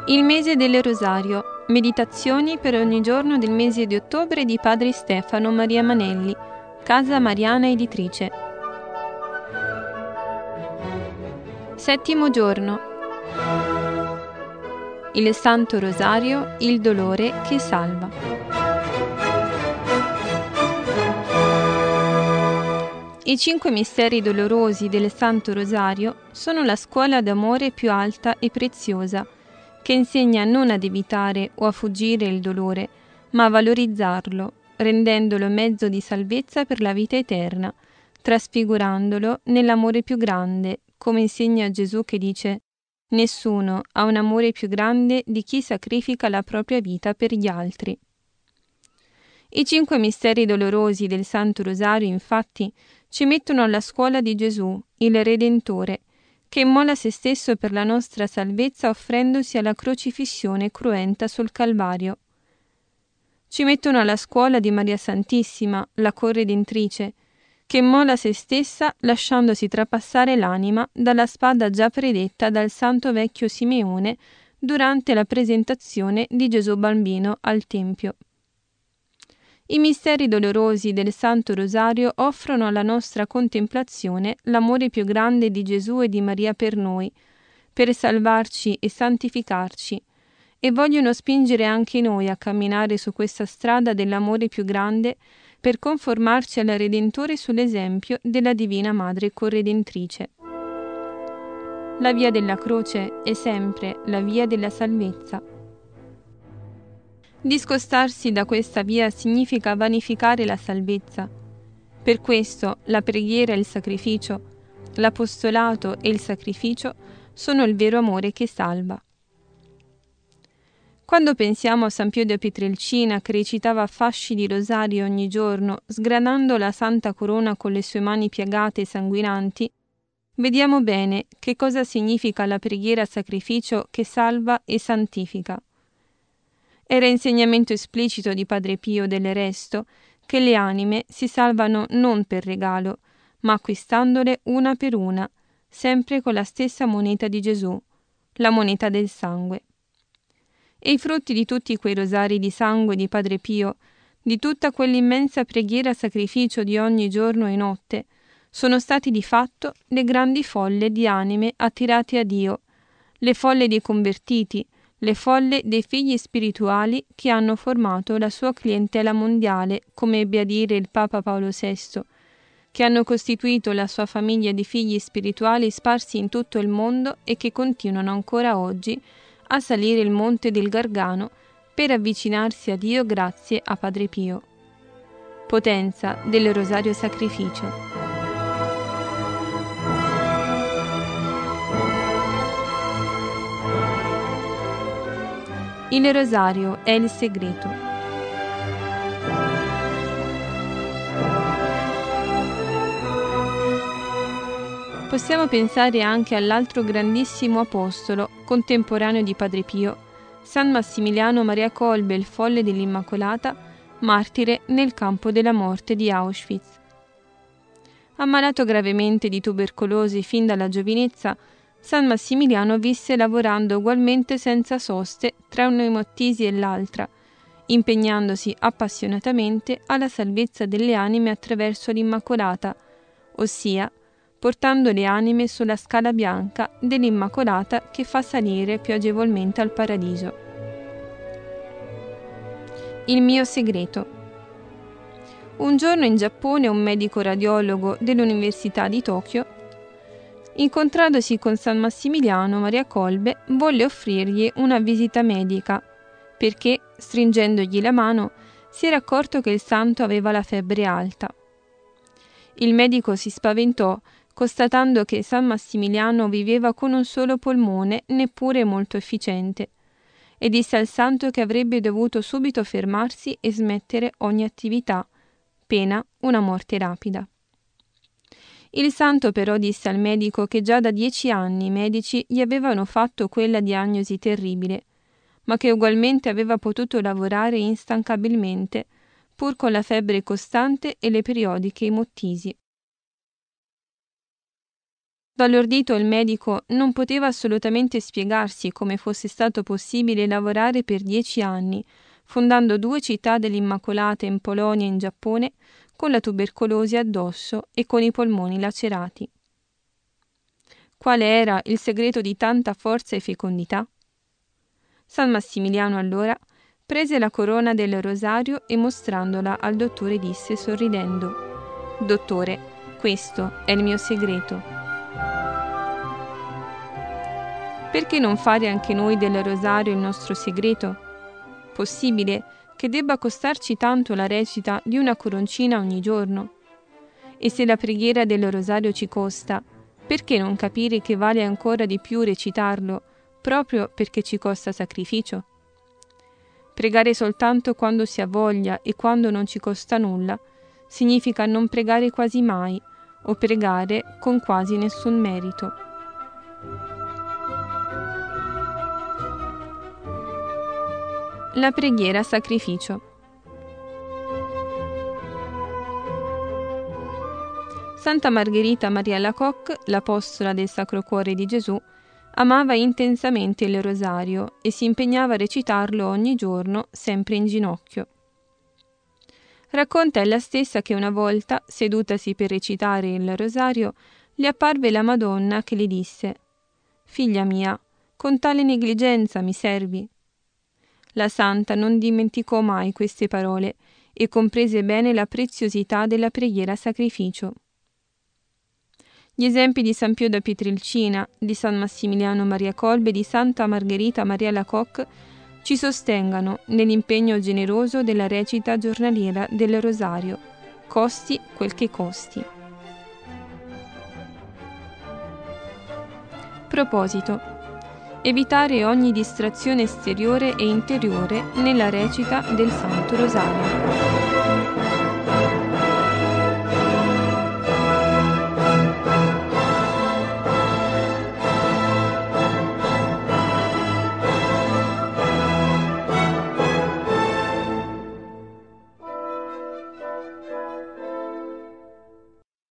Il mese del Rosario. Meditazioni per ogni giorno del mese di ottobre di Padre Stefano Maria Manelli, Casa Mariana Editrice. Settimo giorno. Il Santo Rosario, il dolore che salva. I 5 misteri dolorosi del Santo Rosario sono la scuola d'amore più alta e preziosa, che insegna non ad evitare o a fuggire il dolore, ma a valorizzarlo, rendendolo mezzo di salvezza per la vita eterna, trasfigurandolo nell'amore più grande, come insegna Gesù che dice: «Nessuno ha un amore più grande di chi sacrifica la propria vita per gli altri». I 5 misteri dolorosi del Santo Rosario, infatti, ci mettono alla scuola di Gesù, il Redentore, che immola se stesso per la nostra salvezza offrendosi alla crocifissione cruenta sul Calvario. Ci mettono alla scuola di Maria Santissima, la corredentrice, che immola se stessa lasciandosi trapassare l'anima dalla spada già predetta dal santo vecchio Simeone durante la presentazione di Gesù bambino al Tempio. I misteri dolorosi del Santo Rosario offrono alla nostra contemplazione l'amore più grande di Gesù e di Maria per noi, per salvarci e santificarci, e vogliono spingere anche noi a camminare su questa strada dell'amore più grande per conformarci al Redentore sull'esempio della Divina Madre Corredentrice. La via della croce è sempre la via della salvezza. Discostarsi da questa via significa vanificare la salvezza. Per questo la preghiera e il sacrificio, l'apostolato e il sacrificio sono il vero amore che salva. Quando pensiamo a San Pio di Pietrelcina che recitava fasci di rosario ogni giorno, sgranando la santa corona con le sue mani piagate e sanguinanti, vediamo bene che cosa significa la preghiera-sacrificio che salva e santifica. Era insegnamento esplicito di Padre Pio del Resto che le anime si salvano non per regalo, ma acquistandole una per una, sempre con la stessa moneta di Gesù, la moneta del sangue. E i frutti di tutti quei rosari di sangue di Padre Pio, di tutta quell'immensa preghiera-sacrificio di ogni giorno e notte, sono stati di fatto le grandi folle di anime attirate a Dio, le folle dei convertiti, le folle dei figli spirituali che hanno formato la sua clientela mondiale, come ebbe a dire il Papa Paolo VI, che hanno costituito la sua famiglia di figli spirituali sparsi in tutto il mondo e che continuano ancora oggi a salire il monte del Gargano per avvicinarsi a Dio grazie a Padre Pio. Potenza del Rosario Sacrificio. Il rosario è il segreto. Possiamo pensare anche all'altro grandissimo apostolo, contemporaneo di Padre Pio, San Massimiliano Maria Kolbe, il folle dell'Immacolata, martire nel campo della morte di Auschwitz. Ammalato gravemente di tubercolosi fin dalla giovinezza, San Massimiliano visse lavorando ugualmente senza soste tra un'emottisi e l'altra, impegnandosi appassionatamente alla salvezza delle anime attraverso l'Immacolata, ossia portando le anime sulla scala bianca dell'Immacolata che fa salire più agevolmente al paradiso. Il mio segreto. Un giorno in Giappone un medico radiologo dell'Università di Tokyo, incontradosi con San Massimiliano Maria Kolbe, volle offrirgli una visita medica, perché, stringendogli la mano, si era accorto che il santo aveva la febbre alta. Il medico si spaventò, constatando che San Massimiliano viveva con un solo polmone, neppure molto efficiente, e disse al santo che avrebbe dovuto subito fermarsi e smettere ogni attività, pena una morte rapida. Il santo però disse al medico che già da 10 anni i medici gli avevano fatto quella diagnosi terribile, ma che ugualmente aveva potuto lavorare instancabilmente, pur con la febbre costante e le periodiche emottisi. Dall'ordito il medico non poteva assolutamente spiegarsi come fosse stato possibile lavorare per 10 anni, fondando 2 città dell'Immacolata in Polonia e in Giappone, con la tubercolosi addosso e con i polmoni lacerati. Quale era il segreto di tanta forza e fecondità? San Massimiliano allora prese la corona del rosario e mostrandola al dottore disse sorridendo: «Dottore, questo è il mio segreto». Perché non fare anche noi del rosario il nostro segreto? Possibile che debba costarci tanto la recita di una coroncina ogni giorno? E se la preghiera del rosario ci costa, perché non capire che vale ancora di più recitarlo, proprio perché ci costa sacrificio? Pregare soltanto quando si ha voglia e quando non ci costa nulla, significa non pregare quasi mai, o pregare con quasi nessun merito. La preghiera sacrificio. Santa Margherita Maria Alacoque, l'apostola del Sacro Cuore di Gesù, amava intensamente il rosario e si impegnava a recitarlo ogni giorno, sempre in ginocchio. Racconta ella stessa che una volta, sedutasi per recitare il rosario, le apparve la Madonna che le disse: «Figlia mia, con tale negligenza mi servi». La santa non dimenticò mai queste parole e comprese bene la preziosità della preghiera sacrificio. Gli esempi di San Pio da Pietrelcina, di San Massimiliano Maria Kolbe e di Santa Margherita Maria Alacoque ci sostengano nell'impegno generoso della recita giornaliera del rosario, costi quel che costi. Proposito: evitare ogni distrazione esteriore e interiore nella recita del Santo Rosario.